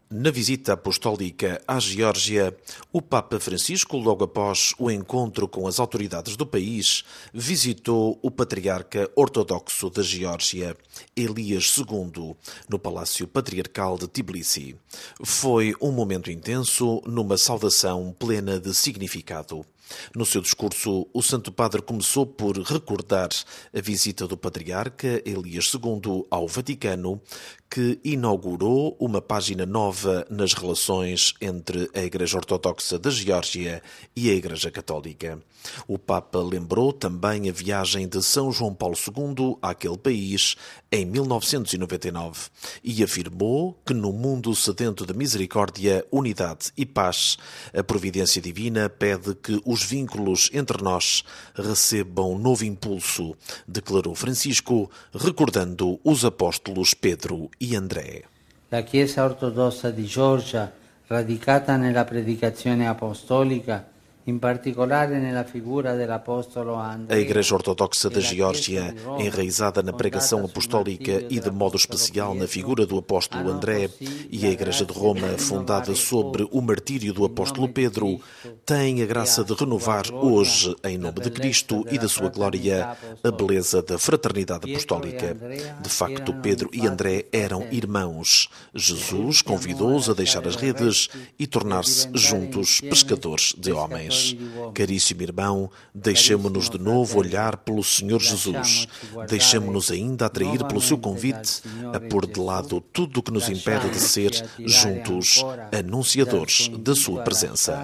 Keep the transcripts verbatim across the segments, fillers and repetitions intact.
Na visita apostólica à Geórgia, o Papa Francisco, logo após o encontro com as autoridades do país, visitou o patriarca ortodoxo da Geórgia, Elias segundo, no Palácio Patriarcal de Tbilisi. Foi um momento intenso, numa saudação plena de significado. No seu discurso, o Santo Padre começou por recordar a visita do patriarca Elias segundo ao Vaticano, que inaugurou uma página nova nas relações entre a Igreja Ortodoxa da Geórgia e a Igreja Católica. O Papa lembrou também a viagem de São João Paulo segundo àquele país em mil novecentos e noventa e nove e afirmou que no mundo sedento de misericórdia, unidade e paz, a providência divina pede que os vínculos entre nós recebam novo impulso, declarou Francisco, recordando os apóstolos Pedro e André. La Chiesa ortodossa di Georgia, radicata nella predicazione apostolica, in particolare nella figura dell'apostolo André. A Igreja Ortodoxa da Geórgia, enraizada na pregação apostólica e de modo especial na figura do apóstolo André, e a Igreja de Roma, fundada sobre o martírio do apóstolo Pedro, tem a graça de renovar hoje, em nome de Cristo e da sua glória, a beleza da fraternidade apostólica. De facto, Pedro e André eram irmãos. Jesus convidou-os a deixar as redes e tornar-se juntos pescadores de homens. Caríssimo irmão, deixemo-nos de novo olhar pelo Senhor Jesus. Deixemo-nos ainda atrair pelo seu convite a pôr de lado tudo o que nos impede de ser juntos anunciadores da sua presença.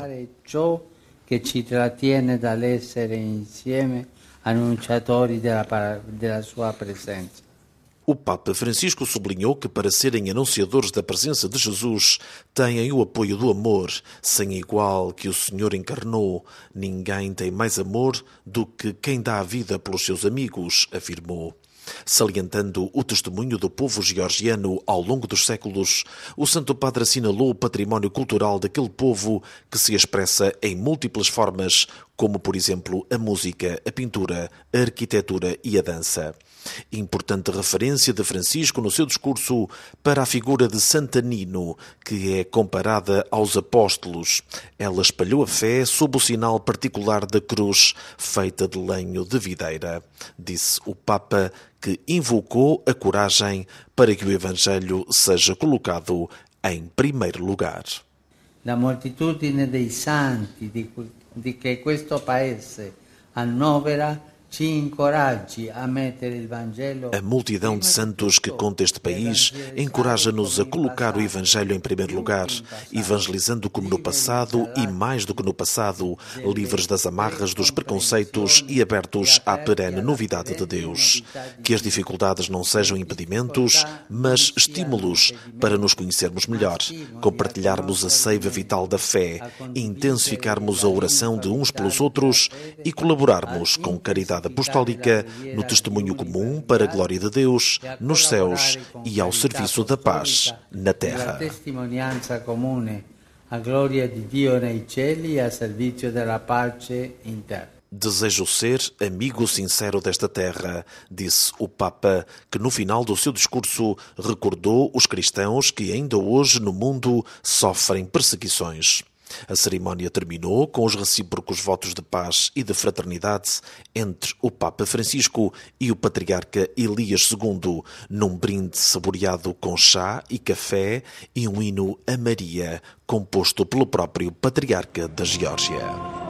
Que ci trattiene dall'essere insieme annunciatori della, della sua presenza. O Papa Francisco sublinhou que para serem anunciadores da presença de Jesus têm o apoio do amor, sem igual que o Senhor encarnou. Ninguém tem mais amor do que quem dá a vida pelos seus amigos, afirmou. Salientando o testemunho do povo georgiano ao longo dos séculos, o Santo Padre assinalou o património cultural daquele povo que se expressa em múltiplas formas, como, por exemplo, a música, a pintura, a arquitetura e a dança. Importante referência de Francisco no seu discurso para a figura de Santa Nino, que é comparada aos apóstolos. Ela espalhou a fé sob o sinal particular da cruz, feita de lenho de videira. Disse o Papa que invocou a coragem para que o Evangelho seja colocado em primeiro lugar. La moltitudine dei santi di, di che questo paese annovera ci incoraggi a mettere il Vangelo. A multidão de santos que conta este país encoraja-nos a colocar o Evangelho em primeiro lugar, evangelizando como no passado e mais do que no passado, livres das amarras dos preconceitos e abertos à perene novidade de Deus. Que as dificuldades não sejam impedimentos, mas estímulos para nos conhecermos melhor, compartilharmos a seiva vital da fé, intensificarmos a oração de uns pelos outros e colaborarmos com caridade apostólica no testemunho comum para a glória de Deus nos céus e ao serviço da paz na terra. A testimonianza comune, a glória de Dio nei cieli e a servizio della pace in terra. Desejo ser amigo sincero desta terra, disse o Papa, que no final do seu discurso recordou os cristãos que ainda hoje no mundo sofrem perseguições. A cerimónia terminou com os recíprocos votos de paz e de fraternidade entre o Papa Francisco e o Patriarca Elias segundo, num brinde saboreado com chá e café e um hino a Maria, composto pelo próprio Patriarca da Geórgia.